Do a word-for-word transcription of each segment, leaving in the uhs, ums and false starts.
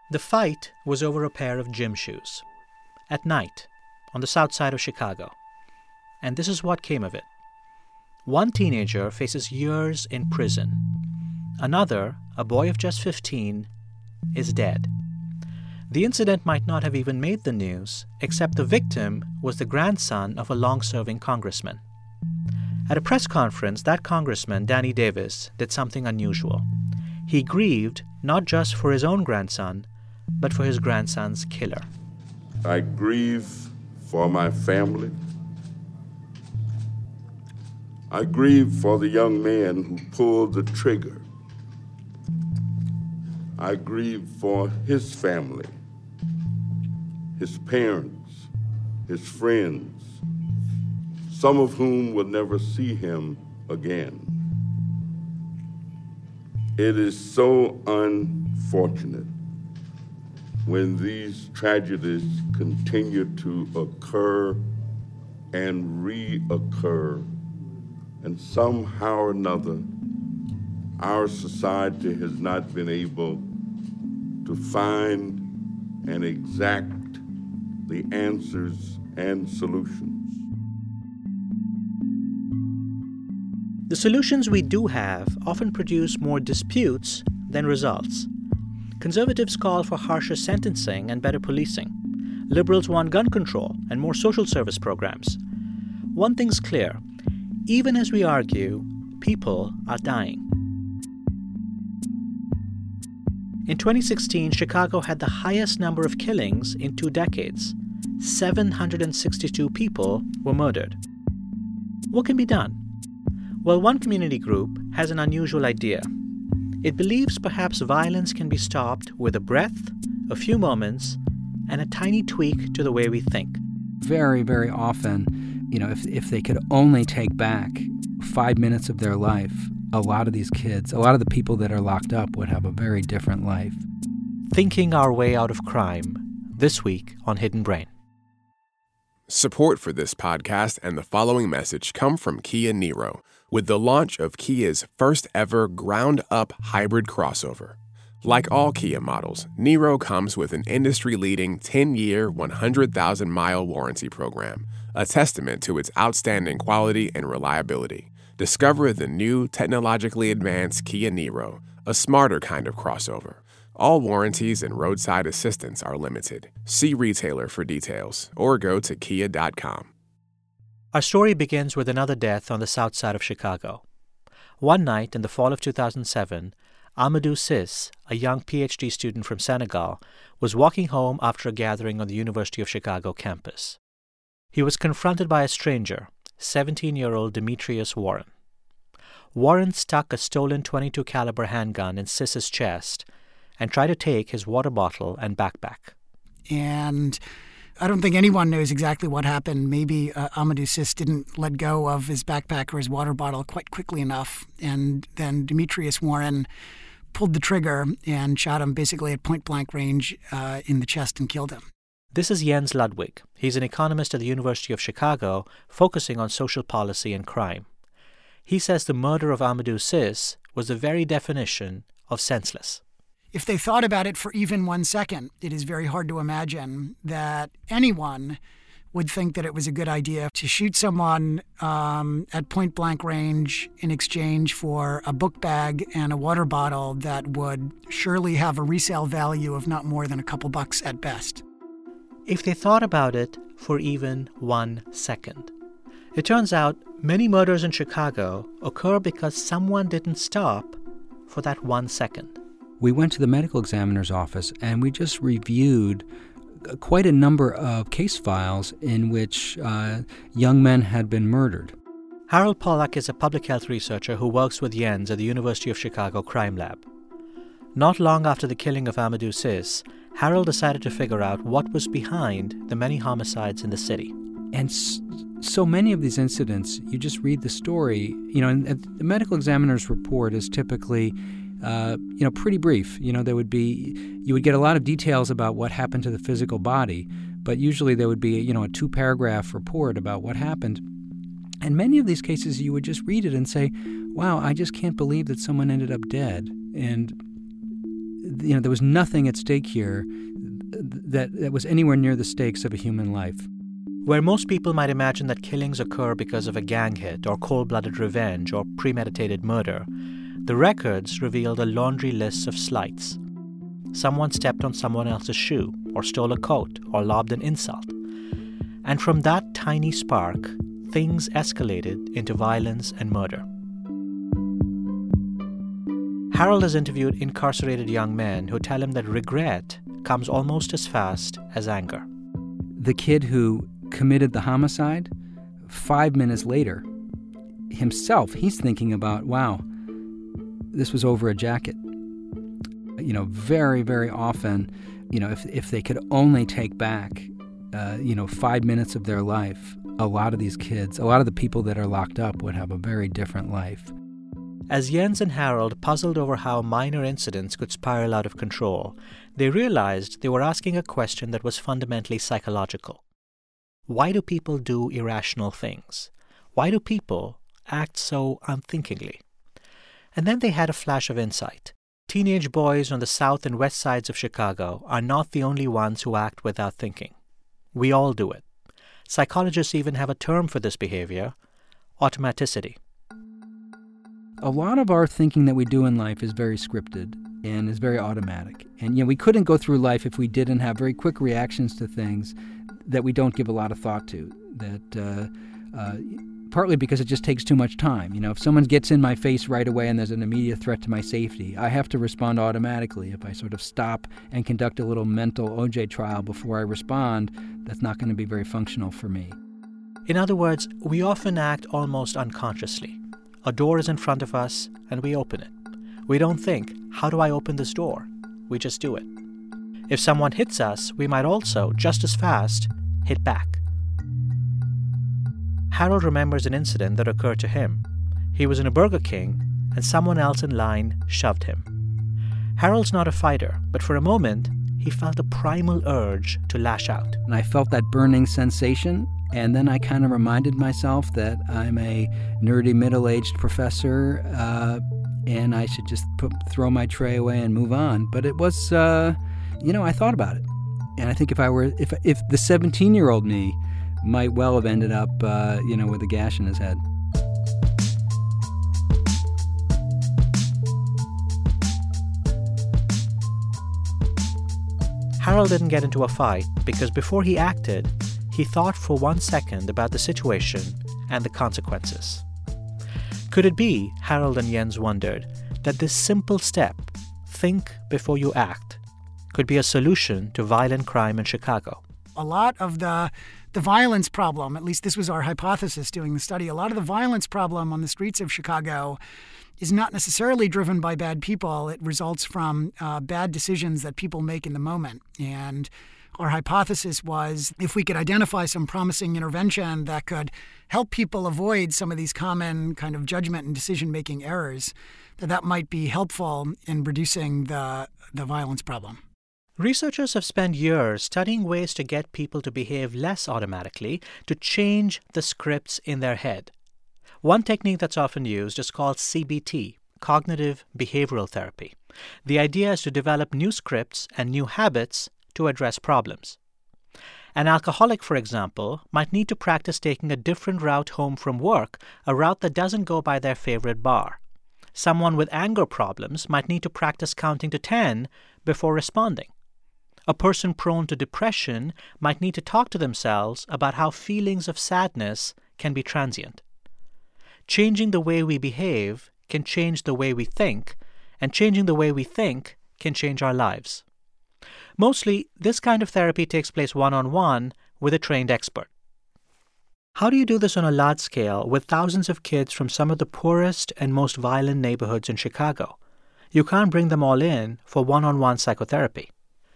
The fight was over a pair of gym shoes. At night, on the south side of Chicago. And this is what came of it. One teenager faces years in prison. Another, a boy of just fifteen, is dead. The incident might not have even made the news, except the victim was the grandson of a long-serving congressman. At a press conference, that congressman, Danny Davis, did something unusual. He grieved not just for his own grandson, but for his grandson's killer. I grieve for my family. I grieve for the young man who pulled the trigger. I grieve for his family, his parents, his friends, some of whom will never see him again. It is so unfortunate when these tragedies continue to occur and reoccur, and somehow or another, our society has not been able to find and exact the answers and solutions. The solutions we do have often produce more disputes than results. Conservatives call for harsher sentencing and better policing. Liberals want gun control and more social service programs. One thing's clear. Even as we argue, people are dying. In twenty sixteen, Chicago had the highest number of killings in two decades. seven hundred sixty-two people were murdered. What can be done? Well, one community group has an unusual idea. It believes perhaps violence can be stopped with a breath, a few moments, and a tiny tweak to the way we think. Very, very often, you know, if if they could only take back five minutes of their life, a lot of these kids, a lot of the people that are locked up would have a very different life. Thinking our way out of crime, this week on Hidden Brain. Support for this podcast and the following message come from Kia Niro, with the launch of Kia's first-ever ground-up hybrid crossover. Like all Kia models, Niro comes with an industry-leading ten-year, one hundred thousand mile warranty program, a testament to its outstanding quality and reliability. Discover the new technologically advanced Kia Niro, a smarter kind of crossover. All warranties and roadside assistance are limited. See retailer for details or go to kia dot com. Our story begins with another death on the south side of Chicago. One night in the fall of two thousand seven, Amadou Sis, a young P H D student from Senegal, was walking home after a gathering on the University of Chicago campus. He was confronted by a stranger, seventeen-year-old Demetrius Warren. Warren stuck a stolen twenty-two caliber handgun in Sis's chest and tried to take his water bottle and backpack. And I don't think anyone knows exactly what happened. Maybe uh, Amadou Sis didn't let go of his backpack or his water bottle quite quickly enough. And then Demetrius Warren pulled the trigger and shot him basically at point-blank range uh, in the chest and killed him. This is Jens Ludwig. He's an economist at the University of Chicago focusing on social policy and crime. He says the murder of Amadou Sis was the very definition of senseless. If they thought about it for even one second, it is very hard to imagine that anyone would think that it was a good idea to shoot someone um, at point-blank range in exchange for a book bag and a water bottle that would surely have a resale value of not more than a couple bucks at best. If they thought about it for even one second. It turns out many murders in Chicago occur because someone didn't stop for that one second. We went to the medical examiner's office and we just reviewed quite a number of case files in which uh, young men had been murdered. Harold Pollack is a public health researcher who works with Jens at the University of Chicago Crime Lab. Not long after the killing of Amadou Sis, Harold decided to figure out what was behind the many homicides in the city. And so many of these incidents, you just read the story, you know, and the medical examiner's report is typically Uh, you know, pretty brief. You know, there would be, you would get a lot of details about what happened to the physical body, but usually there would be, you know, a two-paragraph report about what happened. And many of these cases, you would just read it and say, wow, I just can't believe that someone ended up dead. And you know, there was nothing at stake here that, that was anywhere near the stakes of a human life. Where most people might imagine that killings occur because of a gang hit or cold-blooded revenge or premeditated murder, the records revealed a laundry list of slights. Someone stepped on someone else's shoe or stole a coat or lobbed an insult. And from that tiny spark, things escalated into violence and murder. Harold has interviewed incarcerated young men who tell him that regret comes almost as fast as anger. The kid who committed the homicide, five minutes later, himself, he's thinking about, wow, this was over a jacket. You know, very, very often, you know, if if they could only take back, uh, you know, five minutes of their life, a lot of these kids, a lot of the people that are locked up would have a very different life. As Jens and Harold puzzled over how minor incidents could spiral out of control, they realized they were asking a question that was fundamentally psychological. Why do people do irrational things? Why do people act so unthinkingly? And then they had a flash of insight. Teenage boys on the south and west sides of Chicago are not the only ones who act without thinking. We all do it. Psychologists even have a term for this behavior: automaticity. A lot of our thinking that we do in life is very scripted and is very automatic. And, you know, we couldn't go through life if we didn't have very quick reactions to things that we don't give a lot of thought to, that uh, uh, partly because it just takes too much time. You know, if someone gets in my face right away and there's an immediate threat to my safety, I have to respond automatically. If I sort of stop and conduct a little mental O J trial before I respond, that's not going to be very functional for me. In other words, we often act almost unconsciously. A door is in front of us, and we open it. We don't think, how do I open this door? We just do it. If someone hits us, we might also, just as fast, hit back. Harold remembers an incident that occurred to him. He was in a Burger King, and someone else in line shoved him. Harold's not a fighter, but for a moment, he felt a primal urge to lash out. And I felt that burning sensation. And then I kind of reminded myself that I'm a nerdy middle-aged professor uh, and I should just put, throw my tray away and move on. But it was, uh, you know, I thought about it. And I think if I were, if if the seventeen-year-old me might well have ended up, uh, you know, with a gash in his head. Harold didn't get into a fight because before he acted, he thought for one second about the situation and the consequences. Could it be, Harold and Jens wondered, that this simple step, think before you act, could be a solution to violent crime in Chicago? A lot of the the violence problem, at least this was our hypothesis doing the study, a lot of the violence problem on the streets of Chicago is not necessarily driven by bad people. It results from uh, bad decisions that people make in the moment. And our hypothesis was if we could identify some promising intervention that could help people avoid some of these common kind of judgment and decision-making errors, that that might be helpful in reducing the, the violence problem. Researchers have spent years studying ways to get people to behave less automatically, to change the scripts in their head. One technique that's often used is called C B T, cognitive behavioral therapy. The idea is to develop new scripts and new habits to address problems. An alcoholic, for example, might need to practice taking a different route home from work, a route that doesn't go by their favorite bar. Someone with anger problems might need to practice counting to ten before responding. A person prone to depression might need to talk to themselves about how feelings of sadness can be transient. Changing the way we behave can change the way we think, and changing the way we think can change our lives. Mostly, this kind of therapy takes place one-on-one with a trained expert. How do you do this on a large scale with thousands of kids from some of the poorest and most violent neighborhoods in Chicago? You can't bring them all in for one-on-one psychotherapy.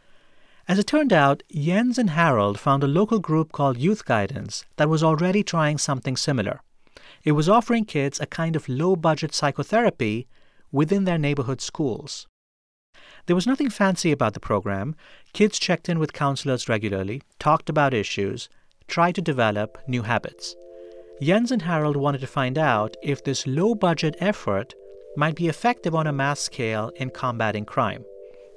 As it turned out, Jens and Harold found a local group called Youth Guidance that was already trying something similar. It was offering kids a kind of low-budget psychotherapy within their neighborhood schools. There was nothing fancy about the program. Kids checked in with counselors regularly, talked about issues, tried to develop new habits. Jens and Harold wanted to find out if this low-budget effort might be effective on a mass scale in combating crime.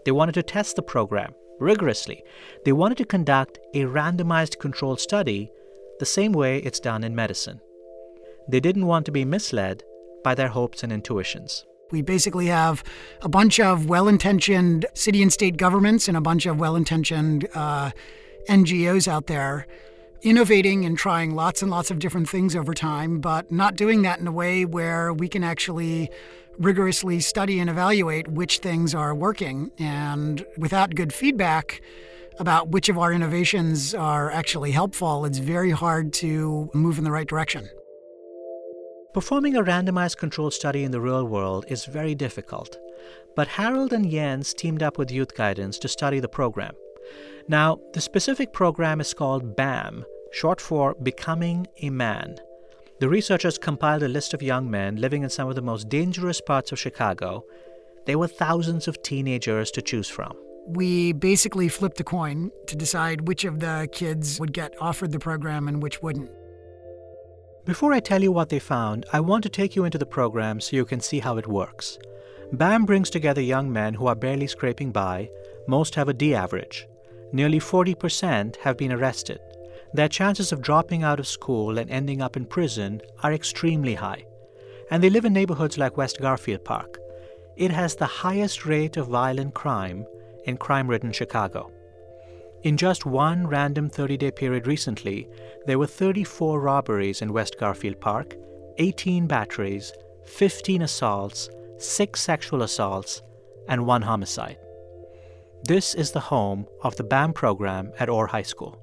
They wanted to test the program rigorously. They wanted to conduct a randomized controlled study the same way it's done in medicine. They didn't want to be misled by their hopes and intuitions. We basically have a bunch of well-intentioned city and state governments and a bunch of well-intentioned uh, N G Os out there innovating and trying lots and lots of different things over time, but not doing that in a way where we can actually rigorously study and evaluate which things are working. And without good feedback about which of our innovations are actually helpful, it's very hard to move in the right direction. Performing a randomized controlled study in the real world is very difficult, but Harold and Jens teamed up with Youth Guidance to study the program. Now, the specific program is called BAM, short for Becoming a Man. The researchers compiled a list of young men living in some of the most dangerous parts of Chicago. There were thousands of teenagers to choose from. We basically flipped a coin to decide which of the kids would get offered the program and which wouldn't. Before I tell you what they found, I want to take you into the program so you can see how it works. BAM brings together young men who are barely scraping by. Most have a D average. Nearly forty percent have been arrested. Their chances of dropping out of school and ending up in prison are extremely high. And they live in neighborhoods like West Garfield Park. It has the highest rate of violent crime in crime-ridden Chicago. In just one random thirty-day period recently, there were thirty-four robberies in West Garfield Park, eighteen batteries, fifteen assaults, six sexual assaults, and one homicide. This is the home of the BAM program at Orr High School.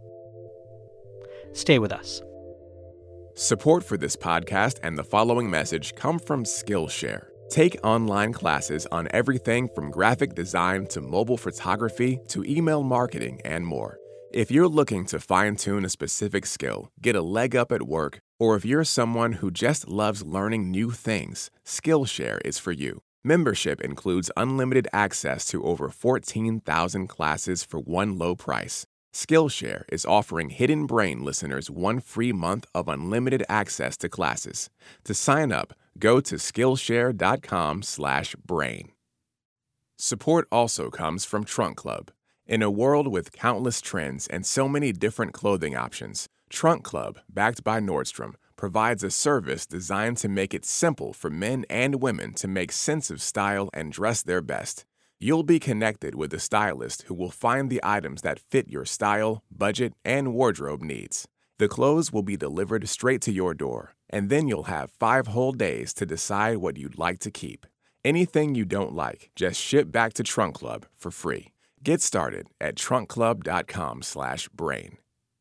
Stay with us. Support for this podcast and the following message come from Skillshare. Take online classes on everything from graphic design to mobile photography to email marketing and more. If you're looking to fine-tune a specific skill, get a leg up at work, or if you're someone who just loves learning new things, Skillshare is for you. Membership includes unlimited access to over fourteen thousand classes for one low price. Skillshare is offering Hidden Brain listeners one free month of unlimited access to classes. To sign up, go to Skillshare.com slash brain. Support also comes from Trunk Club. In a world with countless trends and so many different clothing options, Trunk Club, backed by Nordstrom, provides a service designed to make it simple for men and women to make sense of style and dress their best. You'll be connected with a stylist who will find the items that fit your style, budget, and wardrobe needs. The clothes will be delivered straight to your door, and then you'll have five whole days to decide what you'd like to keep. Anything you don't like, just ship back to Trunk Club for free. Get started at trunkclub.com slash brain.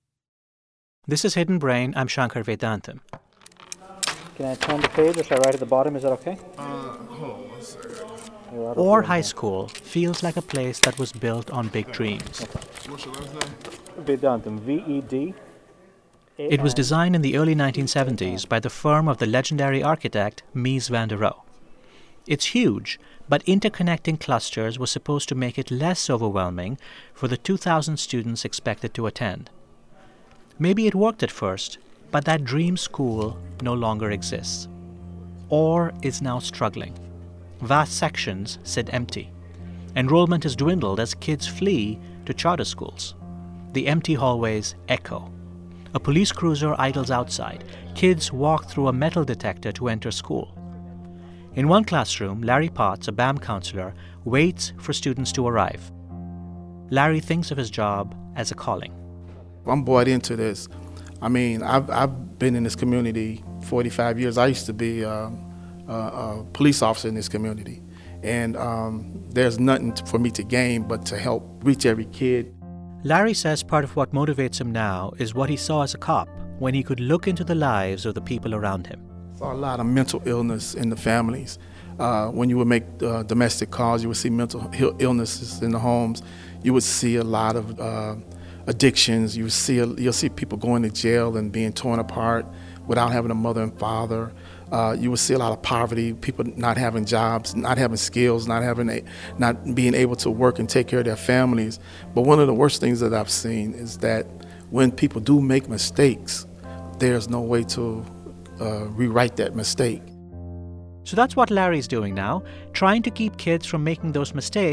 This is Hidden Brain. I'm Shankar Vedantam. Can I turn the page or should I write at the bottom? Is that okay? Uh, hold on one second. Orr High School feels like a place that was built on big dreams. What's your last name? Vedantam, V E D. It was designed in the early nineteen seventies by the firm of the legendary architect Mies van der Rohe. It's huge, but interconnecting clusters were supposed to make it less overwhelming for the two thousand students expected to attend. Maybe it worked at first, but that dream school no longer exists. Orr is now struggling. Vast sections sit empty. Enrollment has dwindled as kids flee to charter schools. The empty hallways echo. A police cruiser idles outside. Kids walk through a metal detector to enter school. In one classroom, Larry Potts, a BAM counselor, waits for students to arrive. Larry thinks of his job as a calling. I'm bought into this. I mean, I've, I've been in this community forty-five years. I used to be um, a, a police officer in this community. And um, there's nothing for me to gain but to help reach every kid. Larry says part of what motivates him now is what he saw as a cop when he could look into the lives of the people around him. I saw a lot of mental illness in the families. Uh, when you would make uh, domestic calls, you would see mental illnesses in the homes. You would see a lot of uh, addictions. You would see a, you'll see people going to jail and being torn apart without having a mother and father. Uh, you would see a lot of poverty, people not having jobs, not having skills, not having a, not being able to work and take care of their families. But one of the worst things that I've seen is that when people do make mistakes, there's no way to uh, rewrite that mistake. So that's what Larry's doing now, trying to keep kids from making those mistakes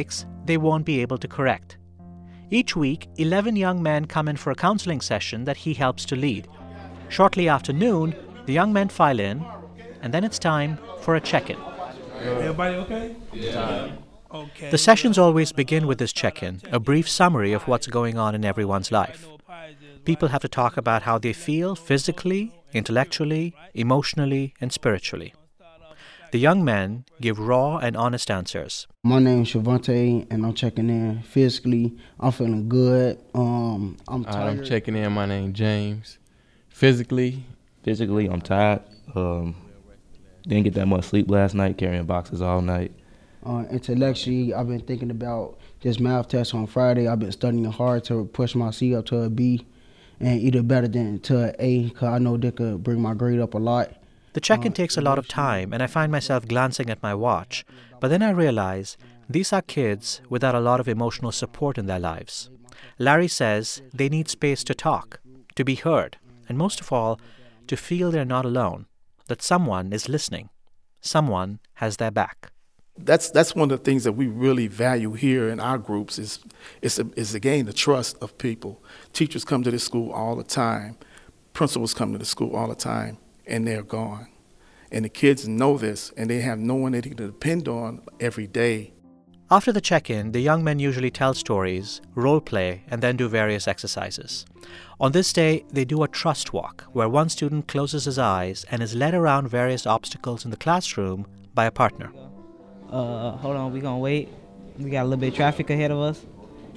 they won't be able to correct. Each week, eleven young men come in for a counseling session that he helps to lead. Shortly after noon, the young men file in, and then it's time for a check-in. Everybody okay? Yeah. Okay. The sessions always begin with this check-in, a brief summary of what's going on in everyone's life. People have to talk about how they feel physically, intellectually, emotionally, and spiritually. The young men give raw and honest answers. My name's Shavante, and I'm checking in physically. I'm feeling good. Um, I'm tired. I'm checking in. My name's James. Physically, physically, I'm tired. Um, didn't get that much sleep last night, carrying boxes all night. Uh, intellectually, I've been thinking about this math test on Friday. I've been studying hard to push my C up to a B and either better than to an A, because I know they could bring my grade up a lot. The check-in takes a lot of time, and I find myself glancing at my watch. But then I realize these are kids without a lot of emotional support in their lives. Larry says they need space to talk, to be heard, and most of all, to feel they're not alone, that someone is listening, someone has their back. That's that's one of the things that we really value here in our groups is is, is again the trust of people. Teachers come to this school all the time. Principals come to the school all the time, and they're gone. And the kids know this, and they have no one they can depend on every day. After the check-in, the young men usually tell stories, role play, and then do various exercises. On this day, they do a trust walk, where one student closes his eyes and is led around various obstacles in the classroom by a partner. Uh, hold on, we gonna wait. We got a little bit of traffic ahead of us.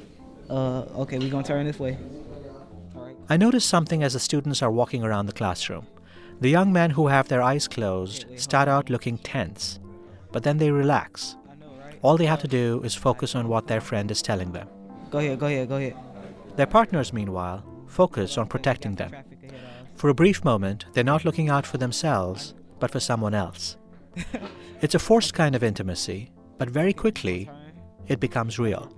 Uh, okay, we gonna turn this way. All right. I notice something as the students are walking around the classroom. The young men who have their eyes closed start out looking tense, but then they relax. All they have to do is focus on what their friend is telling them. Go ahead, go ahead, go ahead. Their partners, meanwhile, focus on protecting them. For a brief moment, they're not looking out for themselves, but for someone else. It's a forced kind of intimacy, but very quickly, it becomes real.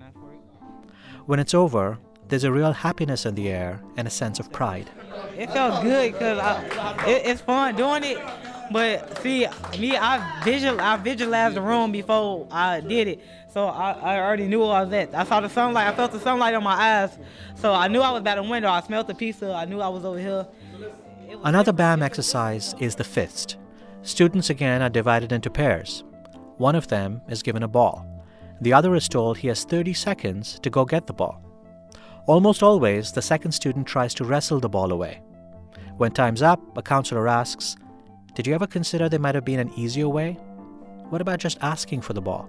When it's over, there's a real happiness in the air and a sense of pride. It felt good because it, it's fun doing it. But see, me, I visual, I visualized the room before I did it, so I, I already knew what I was at. I saw the sunlight, I felt the sunlight on my eyes, so I knew I was by the window. I smelled the pizza, I knew I was over here. Another B A M exercise is the fist. Students again are divided into pairs. One of them is given a ball. The other is told he has thirty seconds to go get the ball. Almost always, the second student tries to wrestle the ball away. When time's up, a counselor asks, "Did you ever consider there might have been an easier way? What about just asking for the ball?"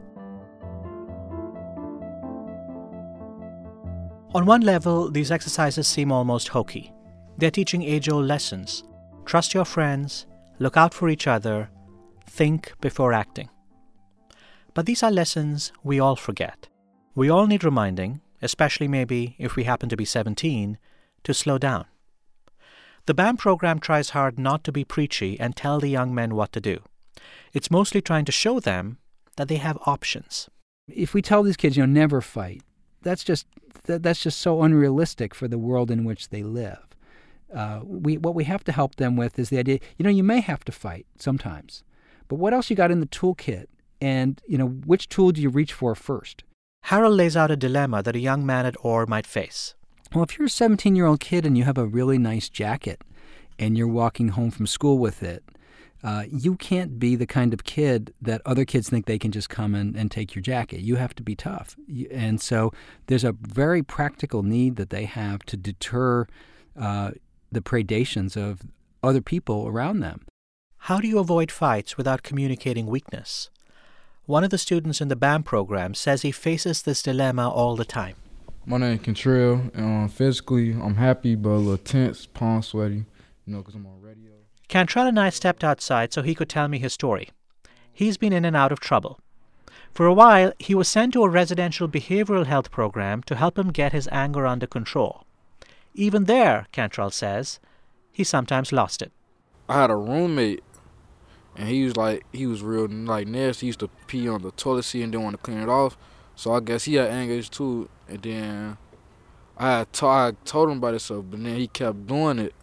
On one level, these exercises seem almost hokey. They're teaching age-old lessons. Trust your friends, look out for each other, think before acting. But these are lessons we all forget. We all need reminding, especially maybe if we happen to be seventeen, to slow down. The B A M program tries hard not to be preachy and tell the young men what to do. It's mostly trying to show them that they have options. If we tell these kids, you know, never fight, that's just that, that's just so unrealistic for the world in which they live. Uh, we what we have to help them with is the idea, you know, you may have to fight sometimes, but what else you got in the toolkit? And, you know, which tool do you reach for first? Harold lays out a dilemma that a young man at Orr might face. Well, if you're a seventeen-year-old kid and you have a really nice jacket and you're walking home from school with it, uh, you can't be the kind of kid that other kids think they can just come in and take your jacket. You have to be tough. And so there's a very practical need that they have to deter uh, the predations of other people around them. How do you avoid fights without communicating weakness? One of the students in the B A M program says he faces this dilemma all the time. My name is Kentrell. Um, physically, I'm happy, but a little tense, palm sweaty, you know, because I'm on radio. Cantrell and I stepped outside so he could tell me his story. He's been in and out of trouble. For a while, he was sent to a residential behavioral health program to help him get his anger under control. Even there, Cantrell says, he sometimes lost it. I had a roommate, and he was like, he was real like nasty. He used to pee on the toilet seat and didn't want to clean it off. So I guess he had anger too. And then I had to- I told him about it, so but then he kept doing it.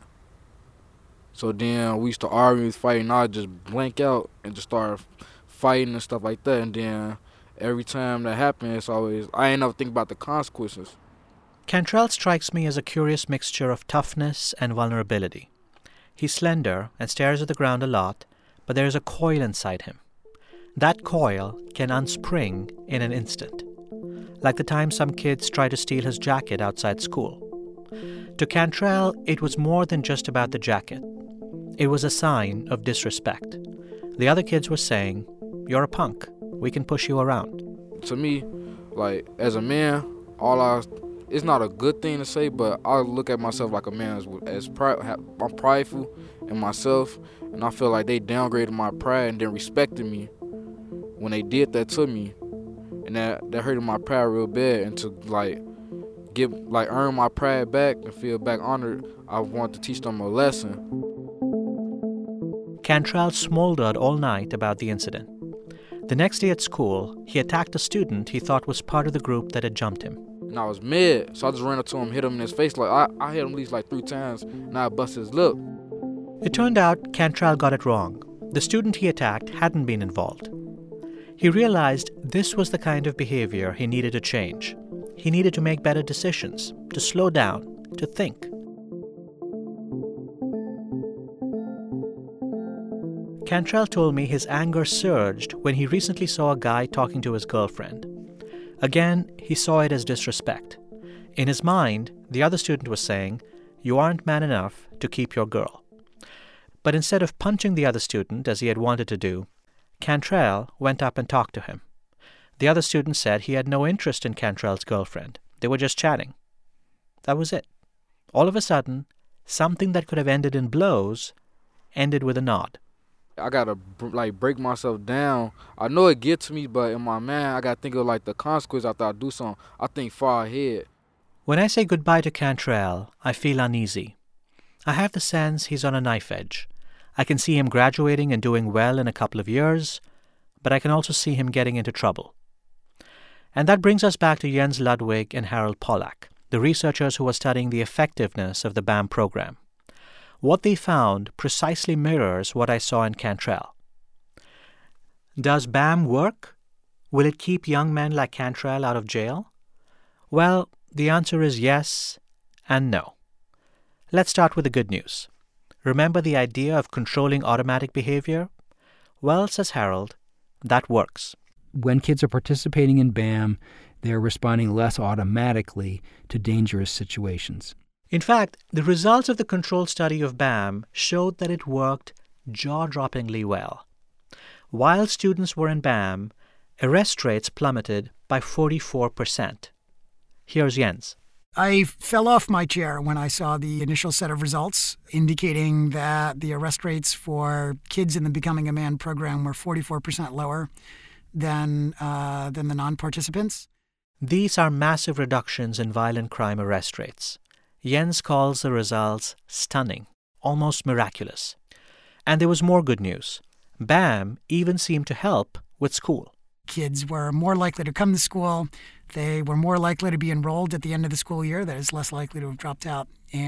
So then we used to argue, fighting. I'd just blank out and just start fighting and stuff like that. And then every time that happens, it's always, I ain't never think about the consequences. Cantrell strikes me as a curious mixture of toughness and vulnerability. He's slender and stares at the ground a lot, but there is a coil inside him. That coil can unspring in an instant, like the time some kids try to steal his jacket outside school. To Cantrell, it was more than just about the jacket. It was a sign of disrespect. The other kids were saying, "You're a punk. We can push you around." To me, like, as a man, all I, it's not a good thing to say, but I look at myself like a man as, as pride, I'm prideful in myself, and I feel like they downgraded my pride and didn't respect me when they did that to me, and that that hurted my pride real bad. And to like get like earn my pride back and feel back honored, I want to teach them a lesson. Cantrell smoldered all night about the incident. The next day at school, he attacked a student he thought was part of the group that had jumped him. And I was mad, so I just ran up to him, hit him in his face. Like I, I hit him at least like three times, and I busted his lip. It turned out Cantrell got it wrong. The student he attacked hadn't been involved. He realized this was the kind of behavior he needed to change. He needed to make better decisions, to slow down, to think. Cantrell told me his anger surged when he recently saw a guy talking to his girlfriend. Again, he saw it as disrespect. In his mind, the other student was saying, "You aren't man enough to keep your girl." But instead of punching the other student, as he had wanted to do, Cantrell went up and talked to him. The other student said he had no interest in Cantrell's girlfriend. They were just chatting. That was it. All of a sudden, something that could have ended in blows ended with a nod. I gotta like break myself down. I know it gets to me, but in my mind, I gotta think of like the consequence after I do something. I think far ahead. When I say goodbye to Cantrell, I feel uneasy. I have the sense he's on a knife edge. I can see him graduating and doing well in a couple of years, but I can also see him getting into trouble. And that brings us back to Jens Ludwig and Harold Pollack, the researchers who were studying the effectiveness of the B A M program. What they found precisely mirrors what I saw in Cantrell. Does B A M work? Will it keep young men like Cantrell out of jail? Well, the answer is yes and no. Let's start with the good news. Remember the idea of controlling automatic behavior? Well, says Harold, that works. When kids are participating in B A M, they're responding less automatically to dangerous situations. In fact, the results of the control study of B A M showed that it worked jaw-droppingly well. While students were in B A M, arrest rates plummeted by forty-four percent. Here's Jens. I fell off my chair when I saw the initial set of results indicating that the arrest rates for kids in the Becoming a Man program were forty-four percent lower than, uh, than the non-participants. These are massive reductions in violent crime arrest rates. Jens calls the results stunning, almost miraculous. And there was more good news. B A M even seemed to help with school. Kids were more likely to come to school. They were more likely to be enrolled at the end of the school year. That is, less likely to have dropped out.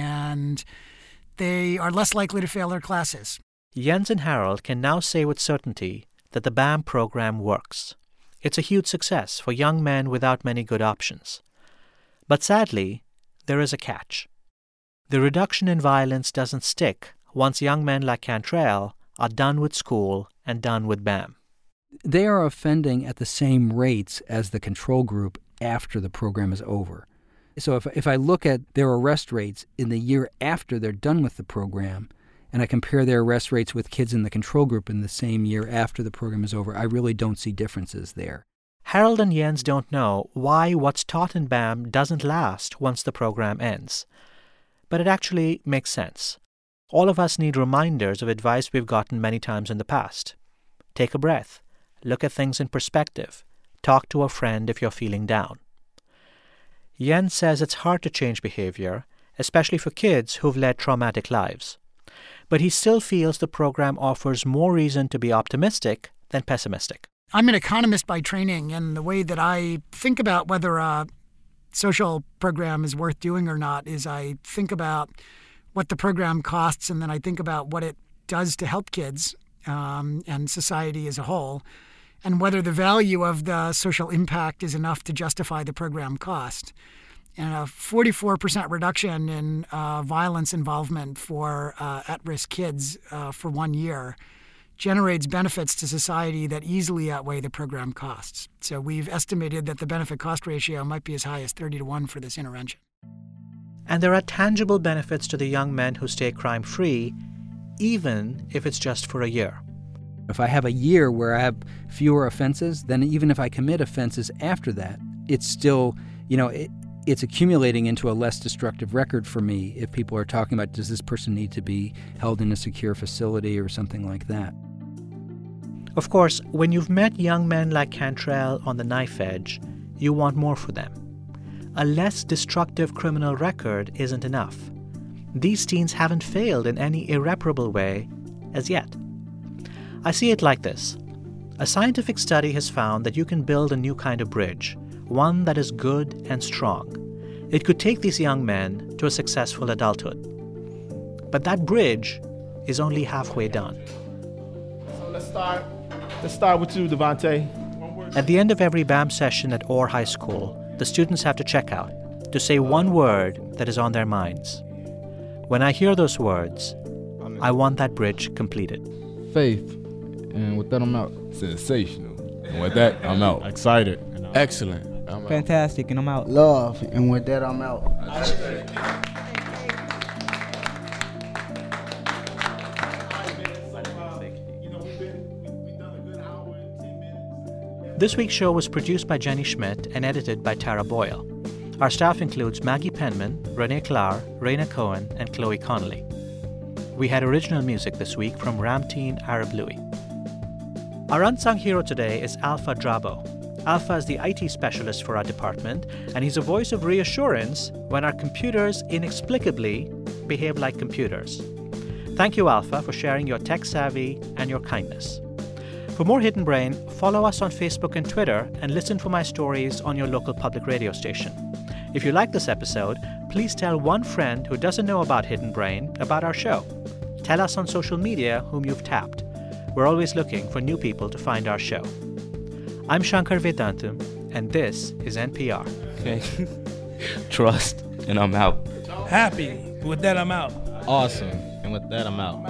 And they are less likely to fail their classes. Jens and Harold can now say with certainty that the B A M program works. It's a huge success for young men without many good options. But sadly, there is a catch. The reduction in violence doesn't stick once young men like Cantrell are done with school and done with B A M. They are offending at the same rates as the control group after the program is over. So if, if I look at their arrest rates in the year after they're done with the program, and I compare their arrest rates with kids in the control group in the same year after the program is over, I really don't see differences there. Harold and Jens don't know why what's taught in B A M doesn't last once the program ends. But it actually makes sense. All of us need reminders of advice we've gotten many times in the past. Take a breath. Look at things in perspective. Talk to a friend if you're feeling down. Jens says it's hard to change behavior, especially for kids who've led traumatic lives. But he still feels the program offers more reason to be optimistic than pessimistic. I'm an economist by training, and the way that I think about whether a social program is worth doing or not is I think about what the program costs, and then I think about what it does to help kids um, and society as a whole. and whether the value of the social impact is enough to justify the program cost. And a forty-four percent reduction in uh, violence involvement for uh, at-risk kids uh, for one year generates benefits to society that easily outweigh the program costs. So we've estimated that the benefit-cost ratio might be as high as thirty to one for this intervention. And there are tangible benefits to the young men who stay crime-free, even if it's just for a year. If I have a year where I have fewer offenses, then even if I commit offenses after that, it's still, you know, it, it's accumulating into a less destructive record for me if people are talking about, does this person need to be held in a secure facility or something like that. Of course, when you've met young men like Cantrell on the knife edge, you want more for them. A less destructive criminal record isn't enough. These teens haven't failed in any irreparable way as yet. I see it like this. A scientific study has found that you can build a new kind of bridge, one that is good and strong. It could take these young men to a successful adulthood. But that bridge is only halfway done. So let's start. Let's start with you, Devontae. At the end of every B A M session at Orr High School, the students have to check out, to say one word that is on their minds. When I hear those words, I want that bridge completed. Faith. And with that, I'm out. Sensational. And with that, I'm out. Excited. Excellent. I'm Fantastic, and I'm out. Love, and with that, I'm out. This week's show was produced by Jenny Schmidt and edited by Tara Boyle. Our staff includes Maggie Penman, Renee Klahr, Raina Cohen, and Chloe Connolly. We had original music this week from Ramteen Arab Louie. Our unsung hero today is Alpha Drabo. Alpha is the I T specialist for our department, and he's a voice of reassurance when our computers inexplicably behave like computers. Thank you, Alpha, for sharing your tech savvy and your kindness. For more Hidden Brain, follow us on Facebook and Twitter, and listen for my stories on your local public radio station. If you like this episode, please tell one friend who doesn't know about Hidden Brain about our show. Tell us on social media whom you've tapped. We're always looking for new people to find our show. I'm Shankar Vedantam, and this is N P R. Okay. Trust, and I'm out. Happy. With that, I'm out. awesome. And with that, I'm out.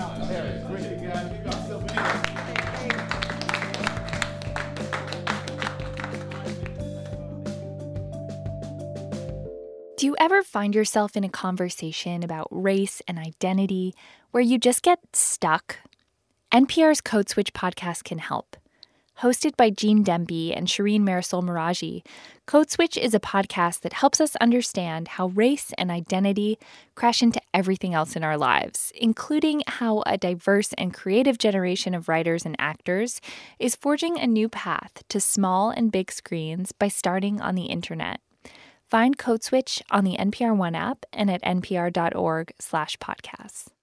Do you ever find yourself in a conversation about race and identity where you just get stuck? N P R's Code Switch podcast can help. Hosted by Gene Demby and Shireen Marisol Meraji, Code Switch is a podcast that helps us understand how race and identity crash into everything else in our lives, including how a diverse and creative generation of writers and actors is forging a new path to small and big screens by starting on the internet. Find Code Switch on the N P R One app and at npr.org slash podcasts.